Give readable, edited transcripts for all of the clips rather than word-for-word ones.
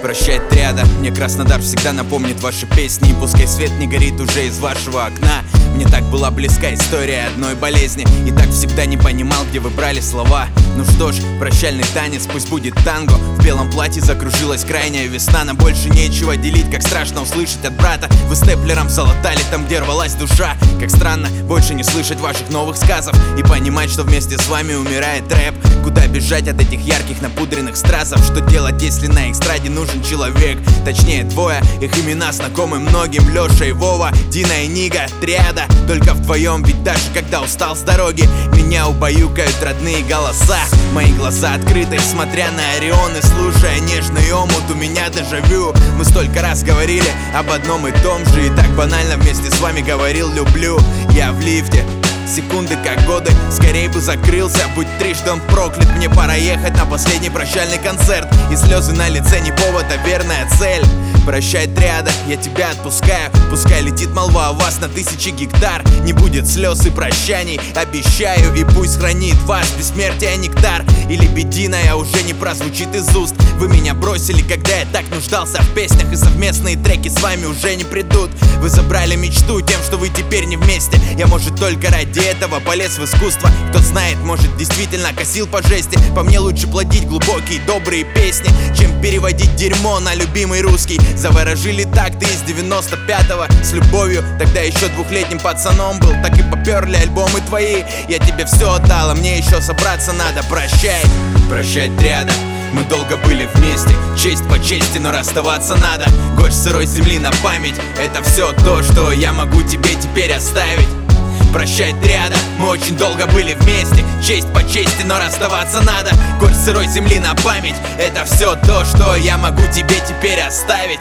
Прощай, триада, мне Краснодар всегда напомнит ваши песни. И пускай свет не горит уже из вашего окна. Мне так была близка история одной болезни, и так всегда не понимал, где вы брали слова. Ну что ж, прощальный танец, пусть будет танго. В белом платье закружилась крайняя весна. Нам больше нечего делить, как страшно услышать от брата. Вы степлером залатали там, где рвалась душа. Как странно больше не слышать ваших новых сказов и понимать, что вместе с вами умирает рэп. Куда бежать от этих ярких напудренных стразов? Что делать, если на эстраде нужен человек? Точнее двое, их имена знакомы многим: Лёша и Вова, Дина и Нига, триада. Только вдвоем, ведь даже когда устал с дороги, меня убаюкают родные голоса. Мои глаза открыты, смотря на Орион и слушая нежный омут, у меня дежавю. Мы столько раз говорили об одном и том же, и так банально вместе с вами говорил люблю. Я в лифте, секунды как годы, скорей бы закрылся, будь трижды он проклят. Мне пора ехать на последний прощальный концерт, и слезы на лице не повод, а верная цель. Прощай, триада, я тебя отпускаю. Пускай летит молва о вас на тысячи гектар. Не будет слез и прощаний, обещаю. И пусть хранит вас бессмертие нектар, и лебединая уже не прозвучит из уст. Вы меня бросили, когда я так нуждался в песнях, и совместные треки с вами уже не придут. Вы забрали мечту тем, что вы теперь не вместе. Я, может, только ради этого полез в искусство. Кто знает, может, действительно косил по жести. По мне лучше плодить глубокие добрые песни, чем переводить дерьмо на любимый русский. Заворожили так ты из 95-го с любовью. Тогда еще 2-летним пацаном был, так и поперли альбомы твои. Я тебе все отдала, мне еще собраться надо. Прощай, прощай, триада, мы долго были вместе, честь по чести, но расставаться надо. Горсть сырой земли на память, это все то, что я могу тебе теперь оставить. Прощай, триада, мы очень долго были вместе, честь по чести, но расставаться надо. Горсть сырой земли на память, это все то, что я могу тебе теперь оставить.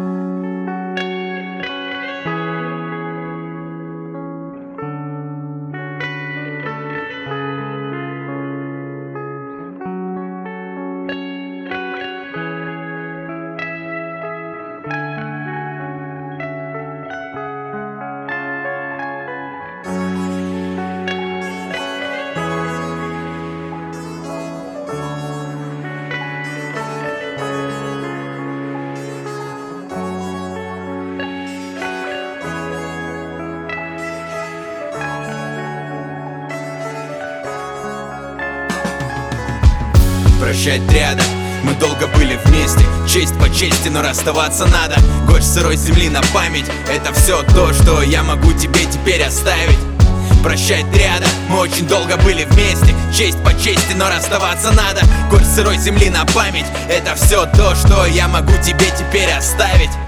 Прощай, триада, мы долго были вместе, честь по чести, но расставаться надо. Горсть сырой земли на память, это все то, что я могу тебе теперь оставить. Прощай, триада, мы очень долго были вместе, честь по чести, но расставаться надо. Горсть сырой земли на память, это все то, что я могу тебе теперь оставить.